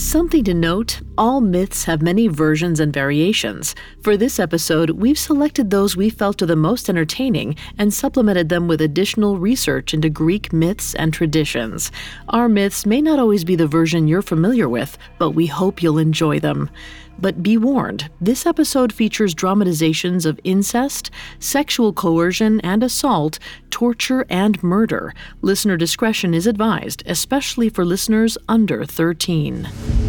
Something to note, all myths have many versions and variations. For this episode, we've selected those we felt are the most entertaining and supplemented them with additional research into Greek myths and traditions. Our myths may not always be the version you're familiar with, but we hope you'll enjoy them. But be warned, this episode features dramatizations of incest, sexual coercion and assault, torture and murder. Listener discretion is advised, especially for listeners under 13.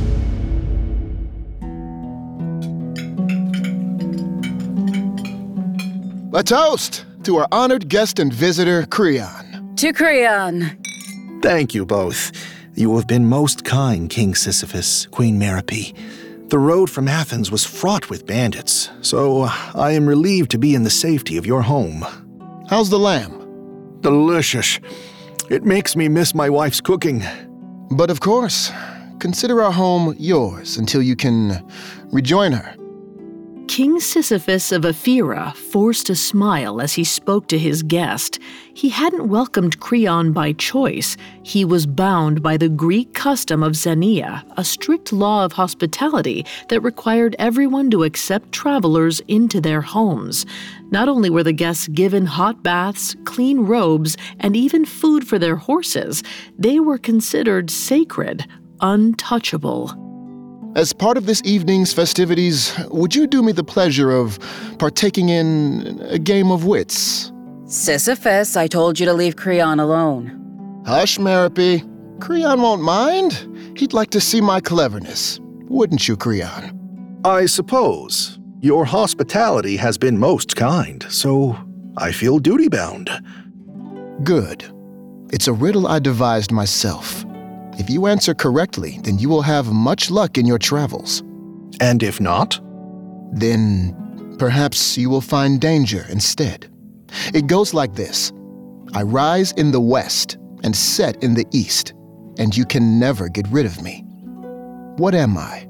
A toast to our honored guest and visitor, Creon. To Creon. Thank you both. You have been most kind, King Sisyphus, Queen Merope. The road from Athens was fraught with bandits, so I am relieved to be in the safety of your home. How's the lamb? Delicious. It makes me miss my wife's cooking. But of course, consider our home yours until you can rejoin her. King Sisyphus of Ephyra forced a smile as he spoke to his guest. He hadn't welcomed Creon by choice. He was bound by the Greek custom of xenia, a strict law of hospitality that required everyone to accept travelers into their homes. Not only were the guests given hot baths, clean robes, and even food for their horses, they were considered sacred, untouchable. As part of this evening's festivities, would you do me the pleasure of partaking in a game of wits? Sisyphus, I told you to leave Creon alone. Hush, Merope. Creon won't mind. He'd like to see my cleverness. Wouldn't you, Creon? I suppose. Your hospitality has been most kind, so I feel duty-bound. Good. It's a riddle I devised myself. If you answer correctly, then you will have much luck in your travels. And if not? Then perhaps you will find danger instead. It goes like this. I rise in the west and set in the east, and you can never get rid of me. What am I?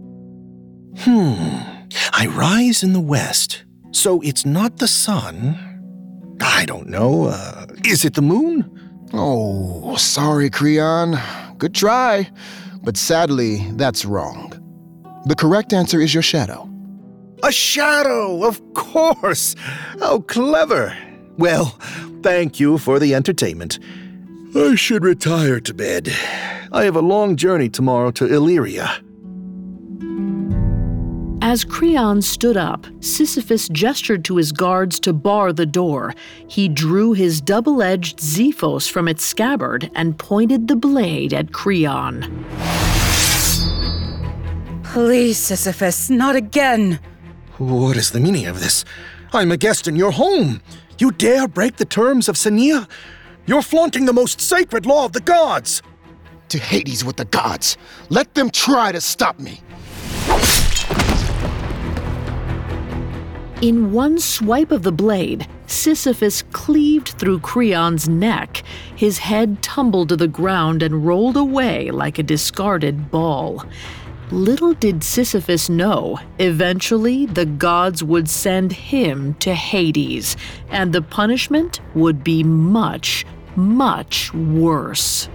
I rise in the west, so it's not the sun. I don't know. Is it the moon? Oh, sorry, Creon. Good try, but sadly, that's wrong. The correct answer is your shadow. A shadow, of course! How clever! Well, thank you for the entertainment. I should retire to bed. I have a long journey tomorrow to Illyria. As Creon stood up, Sisyphus gestured to his guards to bar the door. He drew his double-edged Xephos from its scabbard and pointed the blade at Creon. Please, Sisyphus, not again. What is the meaning of this? I'm a guest in your home. You dare break the terms of xenia? You're flaunting the most sacred law of the gods. To Hades with the gods. Let them try to stop me. In one swipe of the blade, Sisyphus cleaved through Creon's neck. His head tumbled to the ground and rolled away like a discarded ball. Little did Sisyphus know, eventually the gods would send him to Hades, and the punishment would be much, much worse.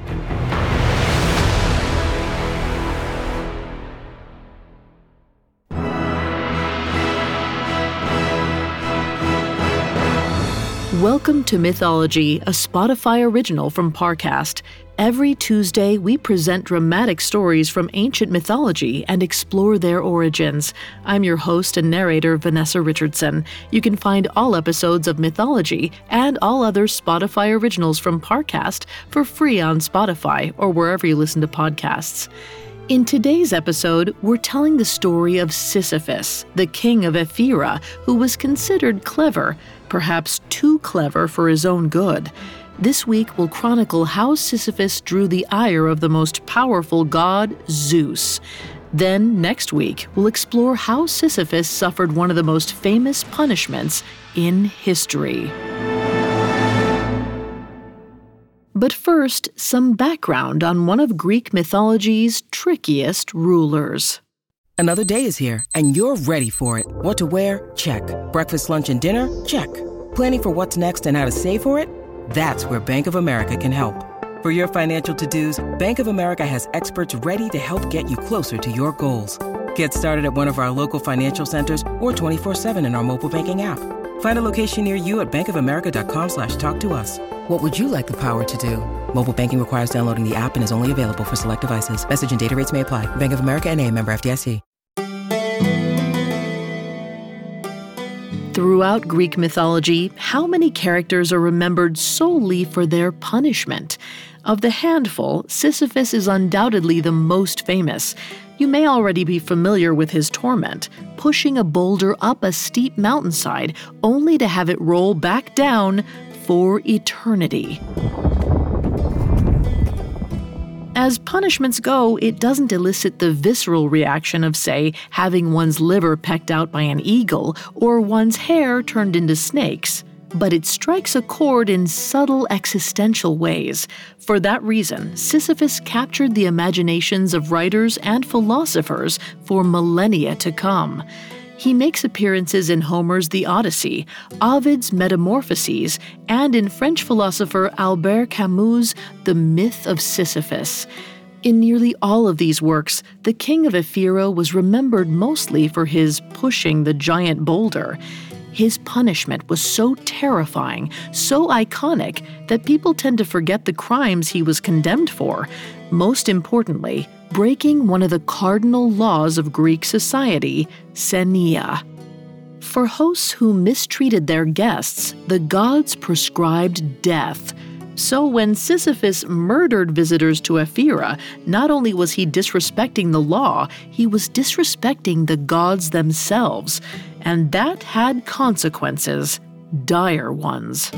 Welcome to Mythology, a Spotify original from Parcast. Every Tuesday, we present dramatic stories from ancient mythology and explore their origins. I'm your host and narrator, Vanessa Richardson. You can find all episodes of Mythology and all other Spotify originals from Parcast for free on Spotify or wherever you listen to podcasts. In today's episode, we're telling the story of Sisyphus, the king of Ephyra, who was considered clever, perhaps too clever for his own good. This week, we'll chronicle how Sisyphus drew the ire of the most powerful god, Zeus. Then, next week, we'll explore how Sisyphus suffered one of the most famous punishments in history. But first, some background on one of Greek mythology's trickiest rulers. Another day is here, and you're ready for it. What to wear? Check. Breakfast, lunch, and dinner? Check. Planning for what's next and how to save for it? That's where Bank of America can help. For your financial to-dos, Bank of America has experts ready to help get you closer to your goals. Get started at one of our local financial centers or 24/7 in our mobile banking app. Find a location near you at bankofamerica.com/talktous. What would you like the power to do? Mobile banking requires downloading the app and is only available for select devices. Message and data rates may apply. Bank of America N.A., member FDIC. Throughout Greek mythology, how many characters are remembered solely for their punishment? Of the handful, Sisyphus is undoubtedly the most famous. You may already be familiar with his torment, pushing a boulder up a steep mountainside only to have it roll back down for eternity. As punishments go, it doesn't elicit the visceral reaction of, say, having one's liver pecked out by an eagle or one's hair turned into snakes. But it strikes a chord in subtle existential ways. For that reason, Sisyphus captured the imaginations of writers and philosophers for millennia to come. He makes appearances in Homer's The Odyssey, Ovid's Metamorphoses, and in French philosopher Albert Camus' The Myth of Sisyphus. In nearly all of these works, the king of Ephyra was remembered mostly for his pushing the giant boulder. His punishment was so terrifying, so iconic, that people tend to forget the crimes he was condemned for. Most importantly, breaking one of the cardinal laws of Greek society, xenia. For hosts who mistreated their guests, the gods prescribed death. So when Sisyphus murdered visitors to Ephyra, not only was he disrespecting the law, he was disrespecting the gods themselves. And that had consequences, dire ones.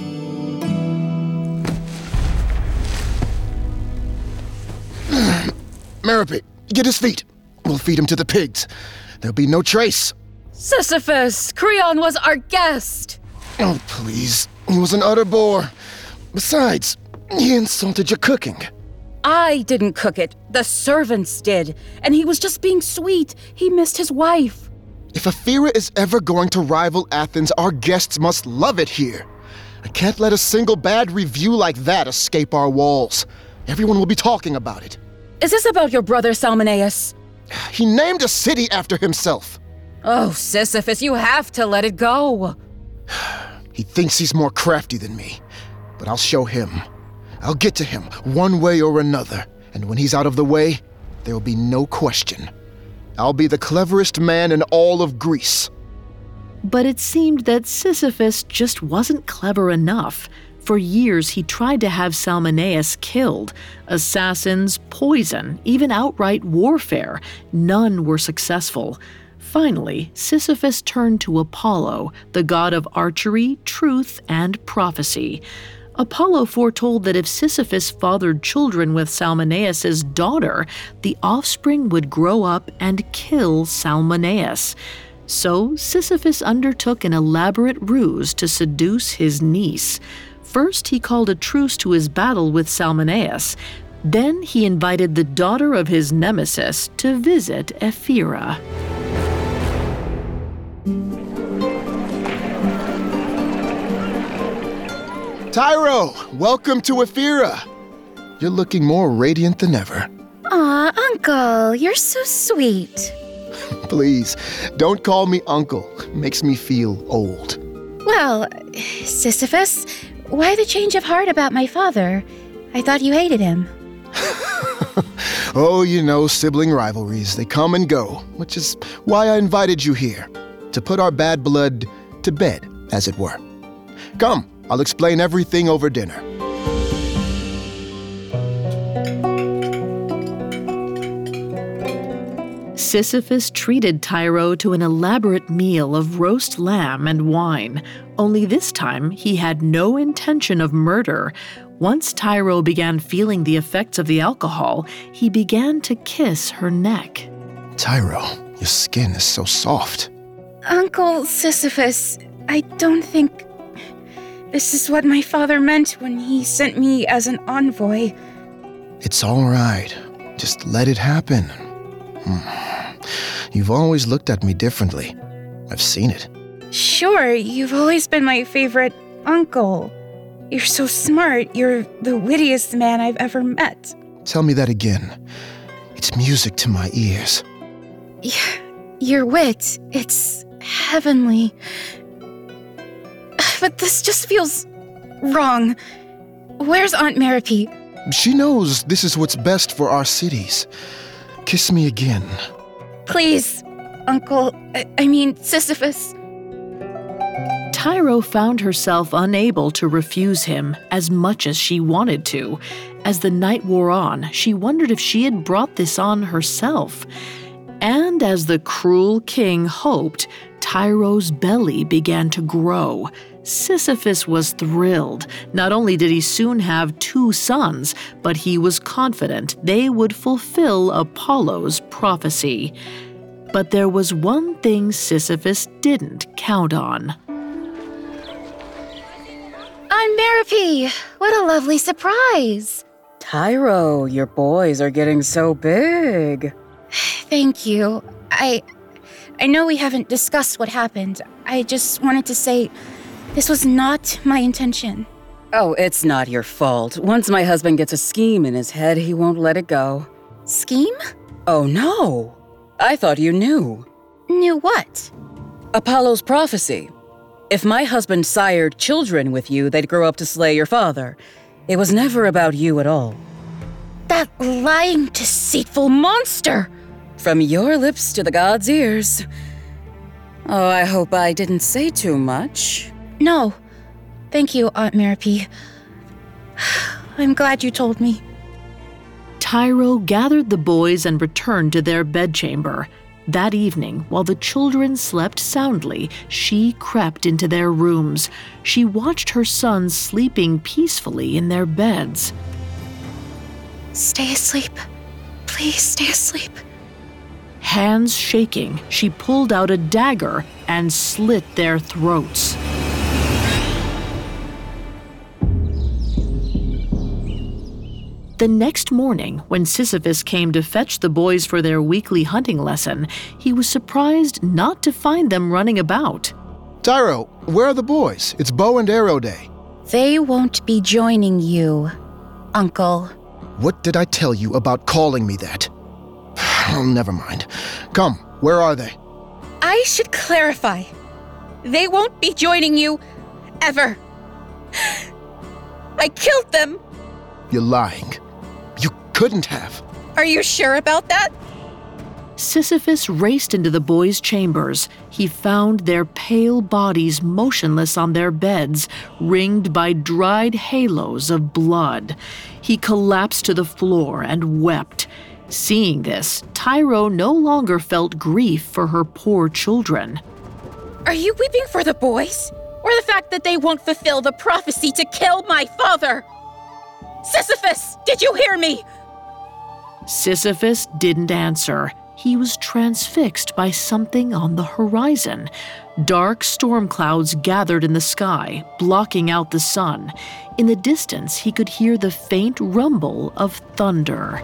Merope, get his feet. We'll feed him to the pigs. There'll be no trace. Sisyphus! Creon was our guest! Oh, please. He was an utter bore. Besides, he insulted your cooking. I didn't cook it. The servants did. And he was just being sweet. He missed his wife. If Ephyra is ever going to rival Athens, our guests must love it here. I can't let a single bad review like that escape our walls. Everyone will be talking about it. Is this about your brother Salmoneus? He named a city after himself. Oh, Sisyphus, you have to let it go. He thinks he's more crafty than me, but I'll show him. I'll get to him one way or another, and when he's out of the way, there will be no question. I'll be the cleverest man in all of Greece. But it seemed that Sisyphus just wasn't clever enough. For years, he tried to have Salmoneus killed. Assassins, poison, even outright warfare. None were successful. Finally, Sisyphus turned to Apollo, the god of archery, truth, and prophecy. Apollo foretold that if Sisyphus fathered children with Salmoneus' daughter, the offspring would grow up and kill Salmoneus. So Sisyphus undertook an elaborate ruse to seduce his niece. First, he called a truce to his battle with Salmoneus. Then he invited the daughter of his nemesis to visit Ephyra. Tyro, welcome to Ephyra. You're looking more radiant than ever. Aw, Uncle, you're so sweet. Please, don't call me Uncle. It makes me feel old. Well, Sisyphus, why the change of heart about my father? I thought you hated him. Oh, you know, sibling rivalries, they come and go, which is why I invited you here, to put our bad blood to bed, as it were. Come, I'll explain everything over dinner. Sisyphus treated Tyro to an elaborate meal of roast lamb and wine. Only this time, he had no intention of murder. Once Tyro began feeling the effects of the alcohol, he began to kiss her neck. Tyro, your skin is so soft. Uncle Sisyphus, I don't think this is what my father meant when he sent me as an envoy. It's all right. Just let it happen. You've always looked at me differently. I've seen it. Sure, you've always been my favorite uncle. You're so smart. You're the wittiest man I've ever met. Tell me that again. It's music to my ears. Your wit, it's heavenly. But this just feels wrong. Where's Aunt Merope? She knows this is what's best for our cities. Kiss me again. Please, Uncle, I mean Sisyphus. Tyro found herself unable to refuse him as much as she wanted to. As the night wore on, she wondered if she had brought this on herself. And as the cruel king hoped, Tyro's belly began to grow. Sisyphus was thrilled. Not only did he soon have 2 sons, but he was confident they would fulfill Apollo's prophecy. But there was one thing Sisyphus didn't count on. Aunt Merope, what a lovely surprise. Tyro, your boys are getting so big. Thank you. I know we haven't discussed what happened. I just wanted to say this was not my intention. Oh, it's not your fault. Once my husband gets a scheme in his head, he won't let it go. Scheme? Oh, no. I thought you knew. Knew what? Apollo's prophecy. If my husband sired children with you, they'd grow up to slay your father. It was never about you at all. That lying, deceitful monster! From your lips to the gods' ears. Oh, I hope I didn't say too much. No. Thank you, Aunt Merope. I'm glad you told me. Tyro gathered the boys and returned to their bedchamber. That evening, while the children slept soundly, she crept into their rooms. She watched her sons sleeping peacefully in their beds. Stay asleep. Please stay asleep. Hands shaking, she pulled out a dagger and slit their throats. The next morning, when Sisyphus came to fetch the boys for their weekly hunting lesson, he was surprised not to find them running about. Tyro, where are the boys? It's bow and arrow day. They won't be joining you, Uncle. What did I tell you about calling me that? Oh, never mind. Come, where are they? I should clarify. They won't be joining you, ever. I killed them. You're lying. You couldn't have. Are you sure about that? Sisyphus raced into the boys' chambers. He found their pale bodies motionless on their beds, ringed by dried halos of blood. He collapsed to the floor and wept. Seeing this, Tyro no longer felt grief for her poor children. Are you weeping for the boys? Or the fact that they won't fulfill the prophecy to kill my father? Sisyphus, did you hear me? Sisyphus didn't answer. He was transfixed by something on the horizon. Dark storm clouds gathered in the sky, blocking out the sun. In the distance, he could hear the faint rumble of thunder.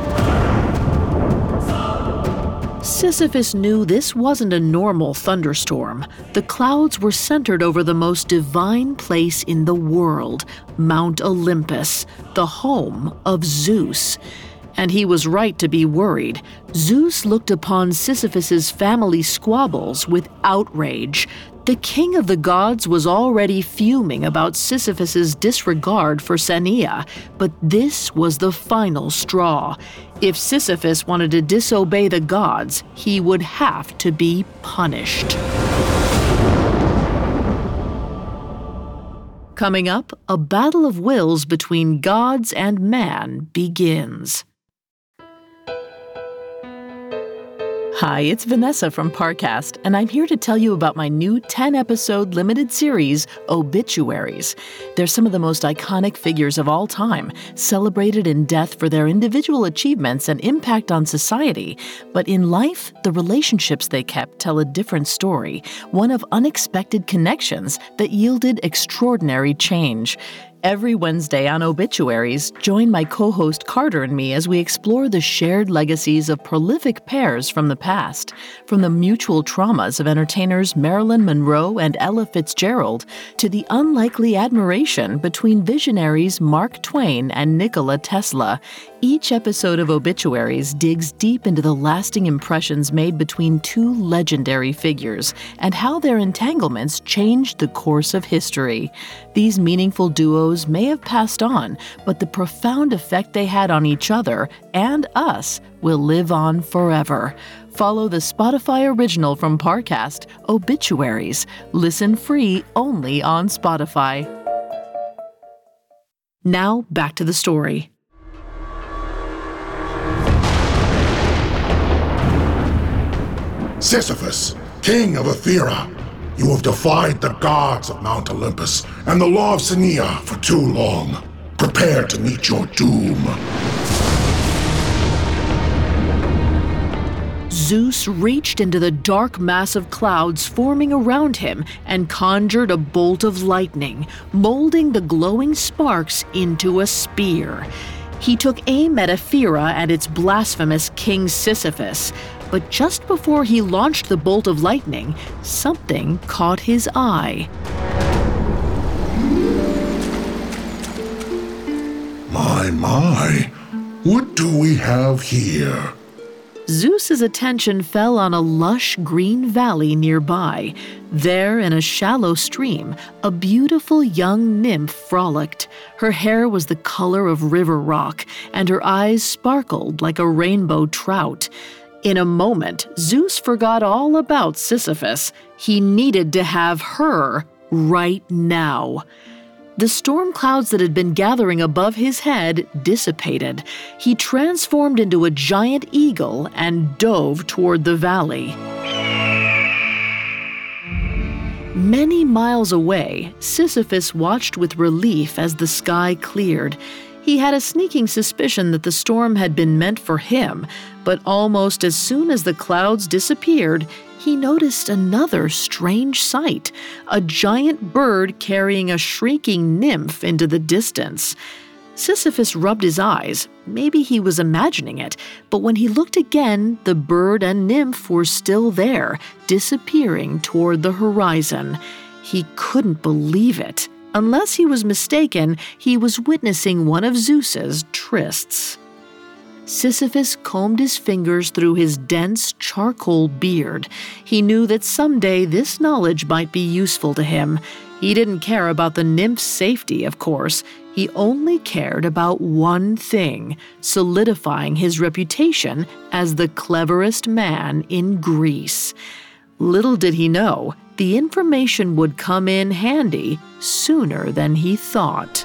Sisyphus knew this wasn't a normal thunderstorm. The clouds were centered over the most divine place in the world, Mount Olympus, the home of Zeus. And he was right to be worried. Zeus looked upon Sisyphus's family squabbles with outrage. The king of the gods was already fuming about Sisyphus's disregard for Senia, but this was the final straw. If Sisyphus wanted to disobey the gods, he would have to be punished. Coming up, a battle of wills between gods and man begins. Hi, it's Vanessa from Parcast, and I'm here to tell you about my new 10-episode limited series, Obituaries. They're some of the most iconic figures of all time, celebrated in death for their individual achievements and impact on society. But in life, the relationships they kept tell a different story, one of unexpected connections that yielded extraordinary change. Every Wednesday on Obituaries, join my co-host Carter and me as we explore the shared legacies of prolific pairs from the past, from the mutual traumas of entertainers Marilyn Monroe and Ella Fitzgerald to the unlikely admiration between visionaries Mark Twain and Nikola Tesla. Each episode of Obituaries digs deep into the lasting impressions made between two legendary figures and how their entanglements changed the course of history. These meaningful duos may have passed on, but the profound effect they had on each other and us will live on forever. Follow the Spotify original from Parcast, Obituaries. Listen free only on Spotify. Now, back to the story. Sisyphus, king of Ephyra, you have defied the gods of Mount Olympus and the law of Senia for too long. Prepare to meet your doom. Zeus reached into the dark mass of clouds forming around him and conjured a bolt of lightning, molding the glowing sparks into a spear. He took aim at Ephyra and its blasphemous king Sisyphus, but just before he launched the bolt of lightning, something caught his eye. My, what do we have here? Zeus's attention fell on a lush green valley nearby. There, in a shallow stream, a beautiful young nymph frolicked. Her hair was the color of river rock, and her eyes sparkled like a rainbow trout. In a moment, Zeus forgot all about Sisyphus. He needed to have her right now. The storm clouds that had been gathering above his head dissipated. He transformed into a giant eagle and dove toward the valley. Many miles away, Sisyphus watched with relief as the sky cleared. He had a sneaking suspicion that the storm had been meant for him, but almost as soon as the clouds disappeared, he noticed another strange sight, a giant bird carrying a shrieking nymph into the distance. Sisyphus rubbed his eyes. Maybe he was imagining it, but when he looked again, the bird and nymph were still there, disappearing toward the horizon. He couldn't believe it. Unless he was mistaken, he was witnessing one of Zeus's trysts. Sisyphus combed his fingers through his dense charcoal beard. He knew that someday this knowledge might be useful to him. He didn't care about the nymph's safety, of course. He only cared about one thing, solidifying his reputation as the cleverest man in Greece. Little did he know, the information would come in handy sooner than he thought.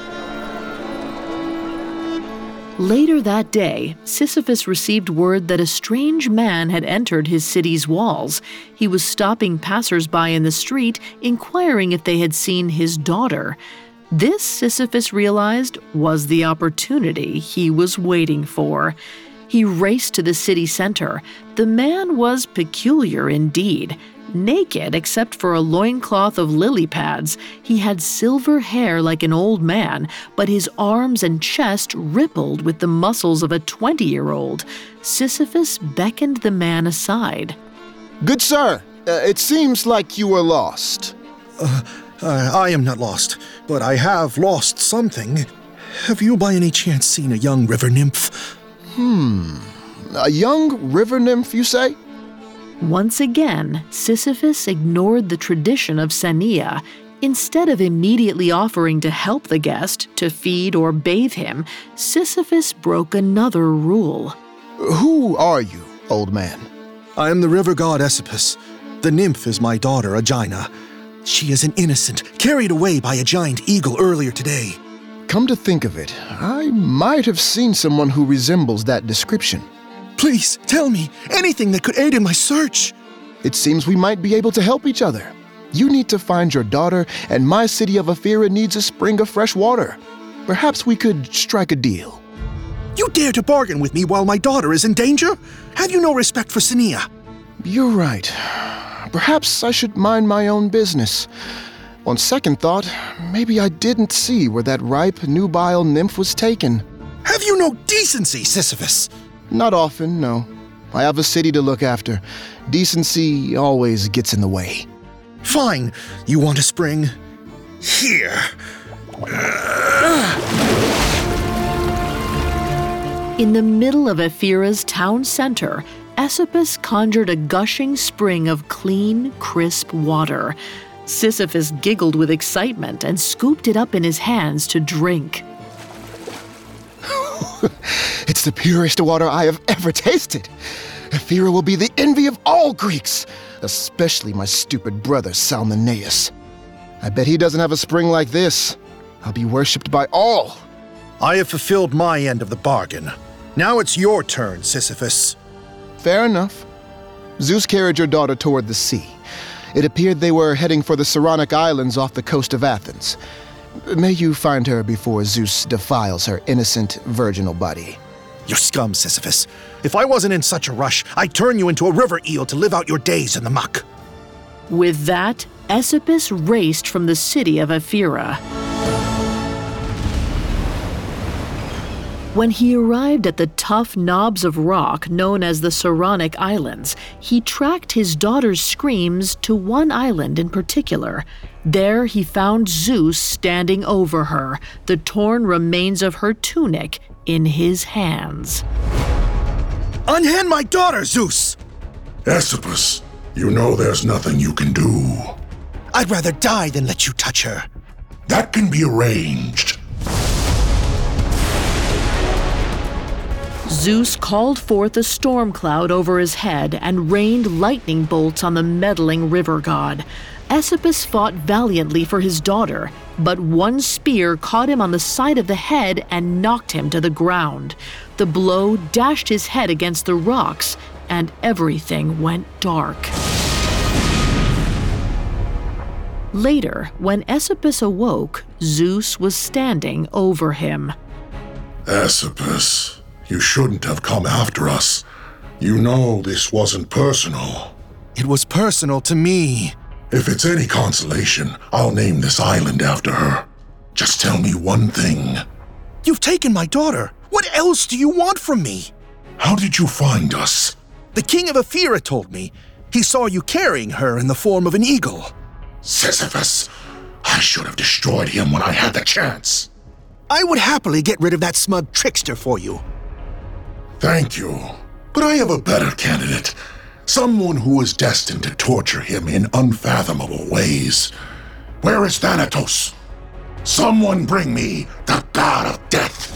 Later that day, Sisyphus received word that a strange man had entered his city's walls. He was stopping passers-by in the street, inquiring if they had seen his daughter. This, Sisyphus realized, was the opportunity he was waiting for. He raced to the city center. The man was peculiar indeed. Naked except for a loincloth of lily pads, he had silver hair like an old man, but his arms and chest rippled with the muscles of a 20-year-old. Sisyphus beckoned the man aside. Good sir, it seems like you were lost. I am not lost, but I have lost something. Have you by any chance seen a young river nymph? A young river nymph, you say? Once again, Sisyphus ignored the tradition of Senia. Instead of immediately offering to help the guest, to feed or bathe him, Sisyphus broke another rule. Who are you, old man? I am the river god Asopus. The nymph is my daughter, Aegina. She is an innocent, carried away by a giant eagle earlier today. Come to think of it, I might have seen someone who resembles that description. Please, tell me anything that could aid in my search. It seems we might be able to help each other. You need to find your daughter, and my city of Ephyra needs a spring of fresh water. Perhaps we could strike a deal. You dare to bargain with me while my daughter is in danger? Have you no respect for Senia? You're right. Perhaps I should mind my own business. On second thought, maybe I didn't see where that ripe, nubile nymph was taken. Have you no decency, Sisyphus? Not often, no. I have a city to look after. Decency always gets in the way. Fine. You want a spring? Here. In the middle of Ephyra's town center, Asopus conjured a gushing spring of clean, crisp water. Sisyphus giggled with excitement and scooped it up in his hands to drink. It's the purest water I have ever tasted. Ephyra will be the envy of all Greeks, especially my stupid brother Salmoneus. I bet he doesn't have a spring like this. I'll be worshipped by all. I have fulfilled my end of the bargain. Now it's your turn, Sisyphus. Fair enough. Zeus carried your daughter toward the sea. It appeared they were heading for the Saronic Islands off the coast of Athens. May you find her before Zeus defiles her innocent, virginal body. You scum, Sisyphus. If I wasn't in such a rush, I'd turn you into a river eel to live out your days in the muck. With that, Asopus raced from the city of Ephyra. When he arrived at the tough knobs of rock known as the Saronic Islands, he tracked his daughter's screams to one island in particular. There he found Zeus standing over her, the torn remains of her tunic in his hands. Unhand my daughter, Zeus! Asopus, you know there's nothing you can do. I'd rather die than let you touch her. That can be arranged. Zeus called forth a storm cloud over his head and rained lightning bolts on the meddling river god. Asopus fought valiantly for his daughter, but one spear caught him on the side of the head and knocked him to the ground. The blow dashed his head against the rocks, and everything went dark. Later, when Asopus awoke, Zeus was standing over him. Asopus, you shouldn't have come after us. You know this wasn't personal. It was personal to me. If it's any consolation, I'll name this island after her. Just tell me one thing. You've taken my daughter. What else do you want from me? How did you find us? The king of Ephyra told me. He saw you carrying her in the form of an eagle. Sisyphus, I should have destroyed him when I had the chance. I would happily get rid of that smug trickster for you. Thank you, but I have a better candidate. Someone who is destined to torture him in unfathomable ways. Where is Thanatos? Someone bring me the god of death.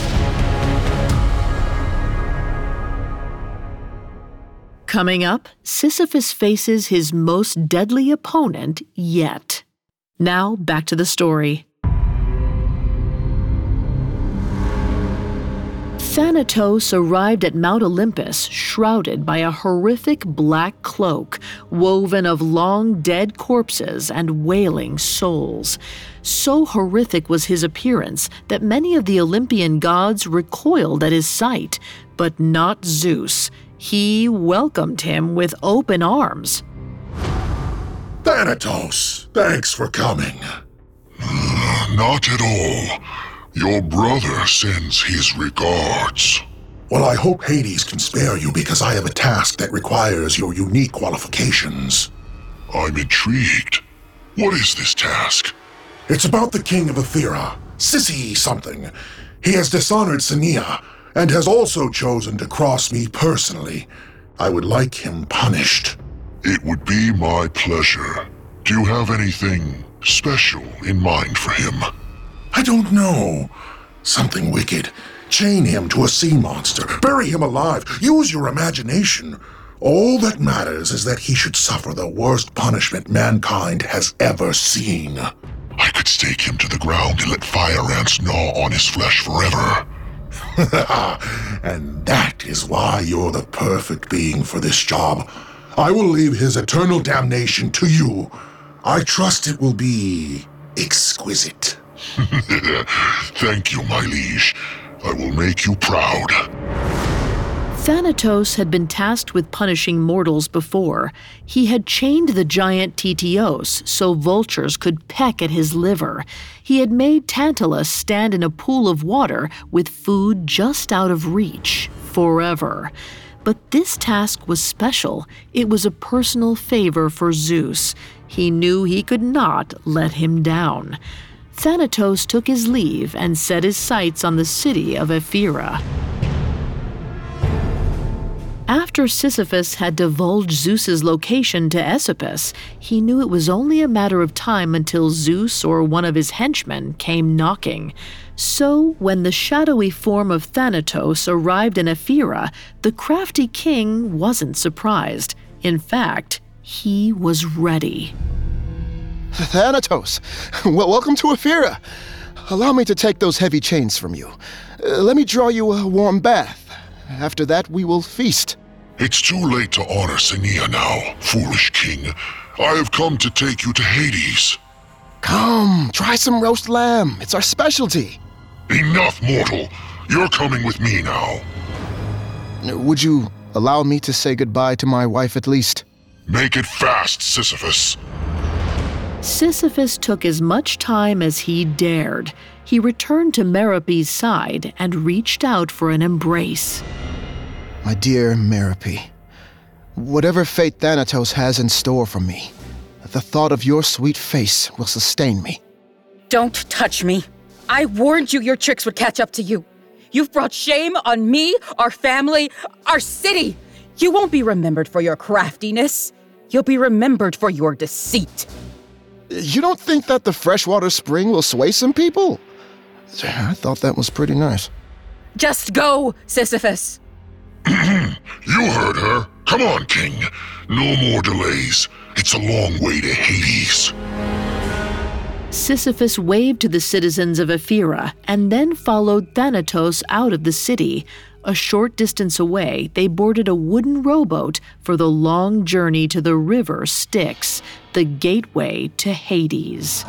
Coming up, Sisyphus faces his most deadly opponent yet. Now, back to the story. Thanatos arrived at Mount Olympus shrouded by a horrific black cloak woven of long dead corpses and wailing souls. So horrific was his appearance that many of the Olympian gods recoiled at his sight, but not Zeus. He welcomed him with open arms. Thanatos, thanks for coming. Not at all. Your brother sends his regards. Well, I hope Hades can spare you because I have a task that requires your unique qualifications. I'm intrigued. What is this task? It's about the king of Ephyra, Sissy something. He has dishonored Senia and has also chosen to cross me personally. I would like him punished. It would be my pleasure. Do you have anything special in mind for him? I don't know. Something wicked. Chain him to a sea monster. Bury him alive. Use your imagination. All that matters is that he should suffer the worst punishment mankind has ever seen. I could stake him to the ground and let fire ants gnaw on his flesh forever. And that is why you're the perfect being for this job. I will leave his eternal damnation to you. I trust it will be exquisite. Thank you, my liege. I will make you proud. Thanatos had been tasked with punishing mortals before. He had chained the giant Titios so vultures could peck at his liver. He had made Tantalus stand in a pool of water with food just out of reach, forever. But this task was special. It was a personal favor for Zeus. He knew he could not let him down. Thanatos took his leave and set his sights on the city of Ephyra. After Sisyphus had divulged Zeus's location to Aesopus, he knew it was only a matter of time until Zeus or one of his henchmen came knocking. So, when the shadowy form of Thanatos arrived in Ephyra, the crafty king wasn't surprised. In fact, he was ready. Thanatos, welcome to Ephyra. Allow me to take those heavy chains from you. Let me draw you a warm bath. After that, we will feast. It's too late to honor Senia now, foolish king. I have come to take you to Hades. Come, try some roast lamb. It's our specialty. Enough, mortal. You're coming with me now. Would you allow me to say goodbye to my wife at least? Make it fast, Sisyphus. Sisyphus took as much time as he dared. He returned to Merope's side and reached out for an embrace. My dear Merope, whatever fate Thanatos has in store for me, the thought of your sweet face will sustain me. Don't touch me. I warned you your tricks would catch up to you. You've brought shame on me, our family, our city. You won't be remembered for your craftiness. You'll be remembered for your deceit. You don't think that the freshwater spring will sway some people? I thought that was pretty nice. Just go, Sisyphus. You heard her. Come on, king. No more delays. It's a long way to Hades. Sisyphus waved to the citizens of Ephyra and then followed Thanatos out of the city. A short distance away, they boarded a wooden rowboat for the long journey to the river Styx, the gateway to Hades.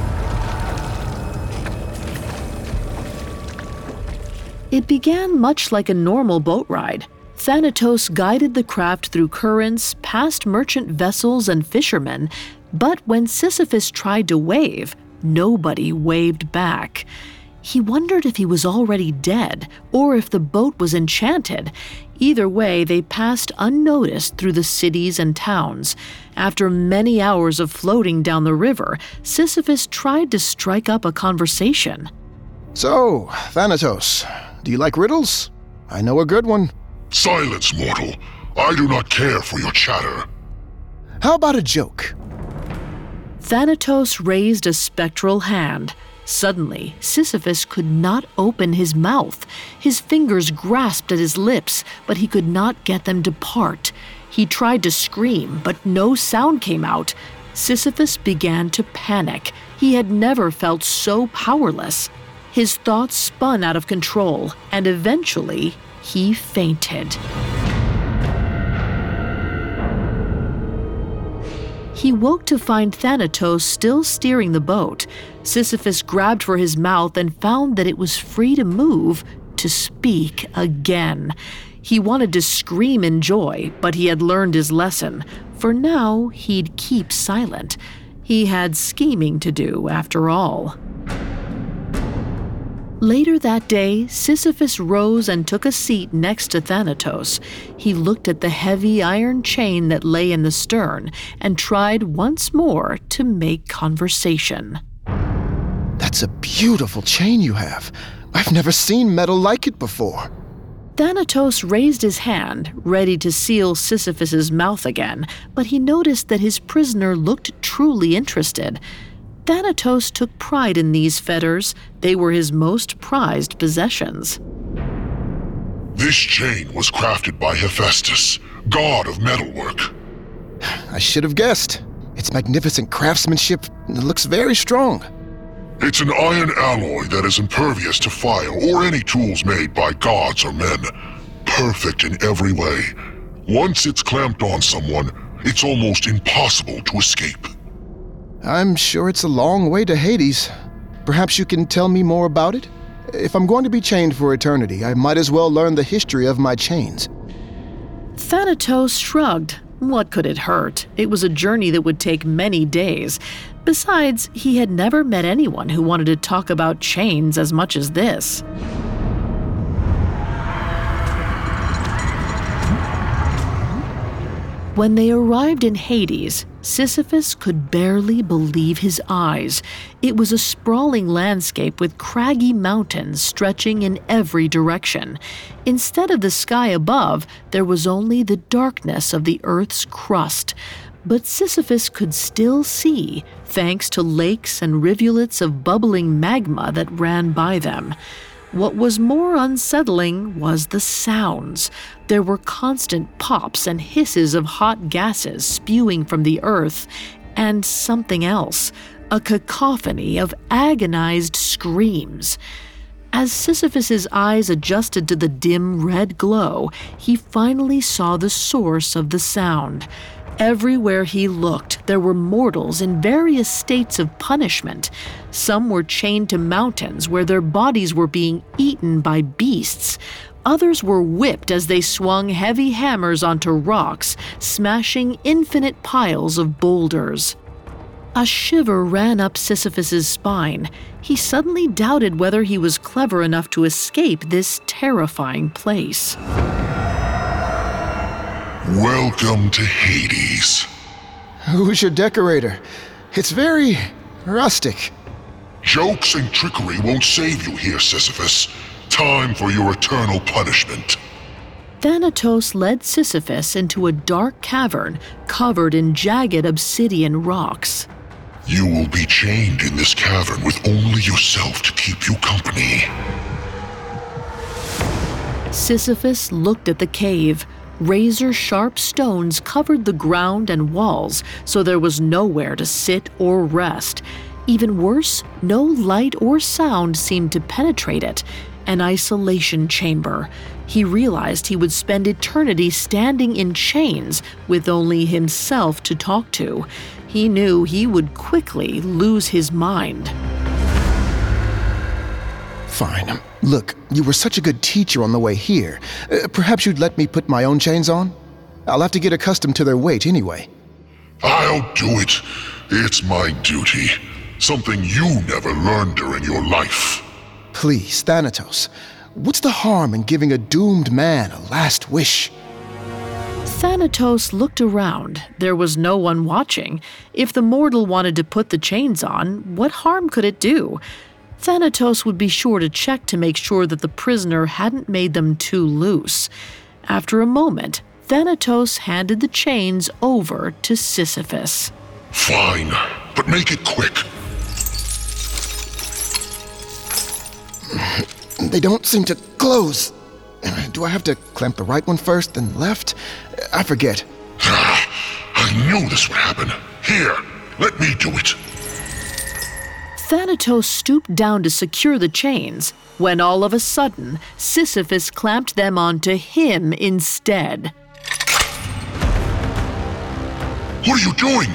It began much like a normal boat ride. Thanatos guided the craft through currents, past merchant vessels and fishermen, but when Sisyphus tried to wave, nobody waved back. He wondered if he was already dead or if the boat was enchanted. Either way, they passed unnoticed through the cities and towns. After many hours of floating down the river, Sisyphus tried to strike up a conversation. So, Thanatos, do you like riddles? I know a good one. Silence, mortal. I do not care for your chatter. How about a joke? Thanatos raised a spectral hand. Suddenly, Sisyphus could not open his mouth. His fingers grasped at his lips, but he could not get them to part. He tried to scream, but no sound came out. Sisyphus began to panic. He had never felt so powerless. His thoughts spun out of control, and eventually, he fainted. He woke to find Thanatos still steering the boat. Sisyphus grabbed for his mouth and found that it was free to move, to speak again. He wanted to scream in joy, but he had learned his lesson. For now, he'd keep silent. He had scheming to do, after all. Later that day, Sisyphus rose and took a seat next to Thanatos. He looked at the heavy iron chain that lay in the stern and tried once more to make conversation. That's a beautiful chain you have. I've never seen metal like it before. Thanatos raised his hand, ready to seal Sisyphus's mouth again, but he noticed that his prisoner looked truly interested. Thanatos took pride in these fetters. They were his most prized possessions. This chain was crafted by Hephaestus, god of metalwork. I should have guessed. Its magnificent craftsmanship looks very strong. It's an iron alloy that is impervious to fire or any tools made by gods or men. Perfect in every way. Once it's clamped on someone, it's almost impossible to escape. I'm sure it's a long way to Hades. Perhaps you can tell me more about it? If I'm going to be chained for eternity, I might as well learn the history of my chains. Thanatos shrugged. What could it hurt? It was a journey that would take many days. Besides, he had never met anyone who wanted to talk about chains as much as this. When they arrived in Hades, Sisyphus could barely believe his eyes. It was a sprawling landscape with craggy mountains stretching in every direction. Instead of the sky above, there was only the darkness of the Earth's crust. But Sisyphus could still see, thanks to lakes and rivulets of bubbling magma that ran by them. What was more unsettling was the sounds. There were constant pops and hisses of hot gases spewing from the earth, and something else, a cacophony of agonized screams. As Sisyphus's eyes adjusted to the dim red glow, he finally saw the source of the sound. Everywhere he looked, there were mortals in various states of punishment. Some were chained to mountains where their bodies were being eaten by beasts. Others were whipped as they swung heavy hammers onto rocks, smashing infinite piles of boulders. A shiver ran up Sisyphus's spine. He suddenly doubted whether he was clever enough to escape this terrifying place. Welcome to Hades. Who's your decorator? It's very rustic. Jokes and trickery won't save you here, Sisyphus. Time for your eternal punishment. Thanatos led Sisyphus into a dark cavern covered in jagged obsidian rocks. You will be chained in this cavern with only yourself to keep you company. Sisyphus looked at the cave. Razor-sharp stones covered the ground and walls, so there was nowhere to sit or rest. Even worse, no light or sound seemed to penetrate it. An isolation chamber. He realized he would spend eternity standing in chains with only himself to talk to. He knew he would quickly lose his mind. Fine. Look, you were such a good teacher on the way here. Perhaps you'd let me put my own chains on? I'll have to get accustomed to their weight anyway. I'll do it. It's my duty. Something you never learned during your life. Please, Thanatos. What's the harm in giving a doomed man a last wish? Thanatos looked around. There was no one watching. If the mortal wanted to put the chains on, what harm could it do? Thanatos would be sure to check to make sure that the prisoner hadn't made them too loose. After a moment, Thanatos handed the chains over to Sisyphus. Fine, but make it quick. They don't seem to close. Do I have to clamp the right one first, then left? I forget. I knew this would happen. Here, let me do it. Thanatos stooped down to secure the chains, when all of a sudden, Sisyphus clamped them onto him instead. What are you doing?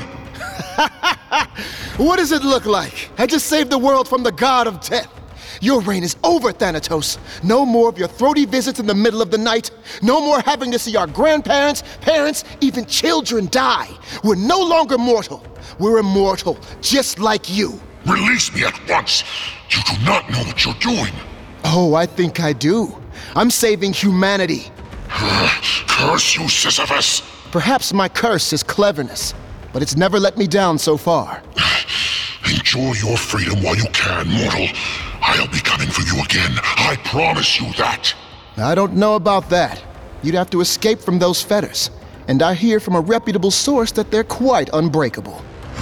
What does it look like? I just saved the world from the god of death. Your reign is over, Thanatos. No more of your throaty visits in the middle of the night. No more having to see our grandparents, parents, even children die. We're no longer mortal. We're immortal, just like you. Release me at once. You do not know what you're doing. Oh, I think I do. I'm saving humanity. Curse you, Sisyphus. Perhaps my curse is cleverness, but it's never let me down so far. Enjoy your freedom while you can, mortal. I'll be coming for you again. I promise you that. I don't know about that. You'd have to escape from those fetters. And I hear from a reputable source that they're quite unbreakable.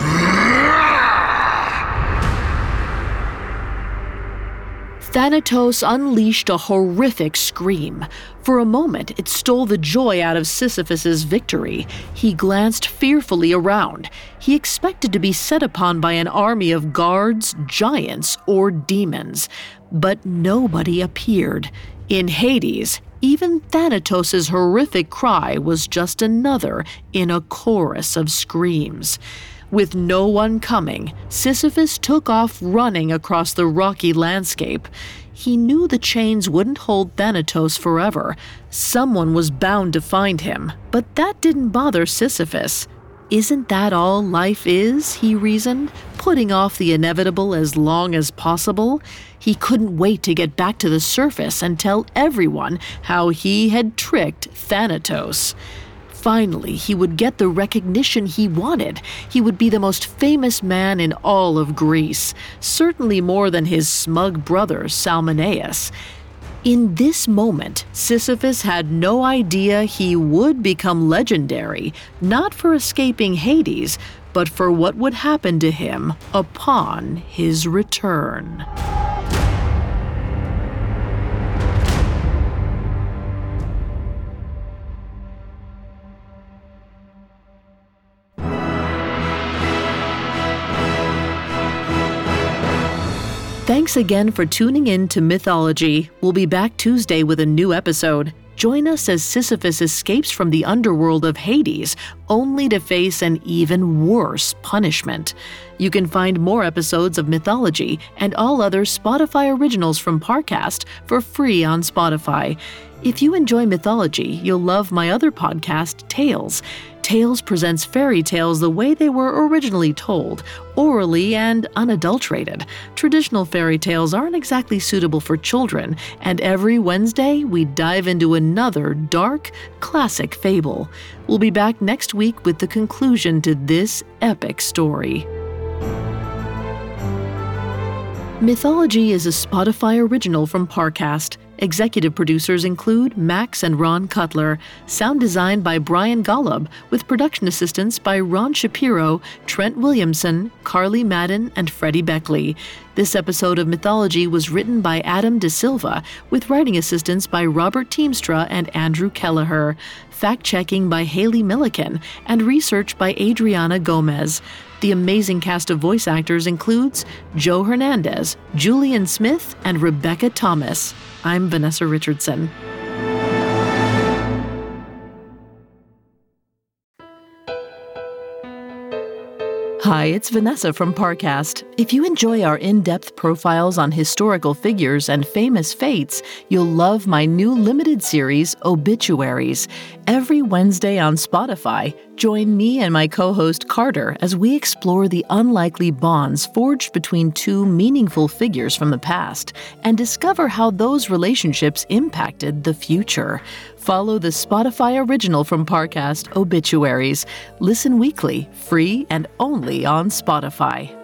Thanatos unleashed a horrific scream. For a moment, it stole the joy out of Sisyphus's victory. He glanced fearfully around. He expected to be set upon by an army of guards, giants, or demons. But nobody appeared. In Hades, even Thanatos' horrific cry was just another in a chorus of screams. With no one coming, Sisyphus took off running across the rocky landscape. He knew the chains wouldn't hold Thanatos forever. Someone was bound to find him, but that didn't bother Sisyphus. Isn't that all life is, he reasoned, putting off the inevitable as long as possible? He couldn't wait to get back to the surface and tell everyone how he had tricked Thanatos. Finally, he would get the recognition he wanted. He would be the most famous man in all of Greece, certainly more than his smug brother Salmoneus. In this moment, Sisyphus had no idea he would become legendary, not for escaping Hades, but for what would happen to him upon his return. Thanks again for tuning in to Mythology. We'll be back Tuesday with a new episode. Join us as Sisyphus escapes from the underworld of Hades, only to face an even worse punishment. You can find more episodes of Mythology and all other Spotify originals from Parcast for free on Spotify. If you enjoy Mythology, you'll love my other podcast, Tales. Tales presents fairy tales the way they were originally told, orally and unadulterated. Traditional fairy tales aren't exactly suitable for children, and every Wednesday we dive into another dark, classic fable. We'll be back next week with the conclusion to this epic story. Mythology is a Spotify original from Parcast. Executive producers include Max and Ron Cutler. Sound design by Brian Golub, with production assistance by Ron Shapiro, Trent Williamson, Carly Madden, and Freddie Beckley. This episode of Mythology was written by Adam De Silva, with writing assistance by Robert Teamstra and Andrew Kelleher. Fact-checking by Haley Milliken, and research by Adriana Gomez. The amazing cast of voice actors includes Joe Hernandez, Julian Smith, and Rebecca Thomas. I'm Vanessa Richardson. Hi, it's Vanessa from Parcast. If you enjoy our in-depth profiles on historical figures and famous fates, you'll love my new limited series, Obituaries. Every Wednesday on Spotify, join me and my co-host Carter as we explore the unlikely bonds forged between two meaningful figures from the past and discover how those relationships impacted the future. Follow the Spotify original from Parcast, Obituaries. Listen weekly, free and only on Spotify.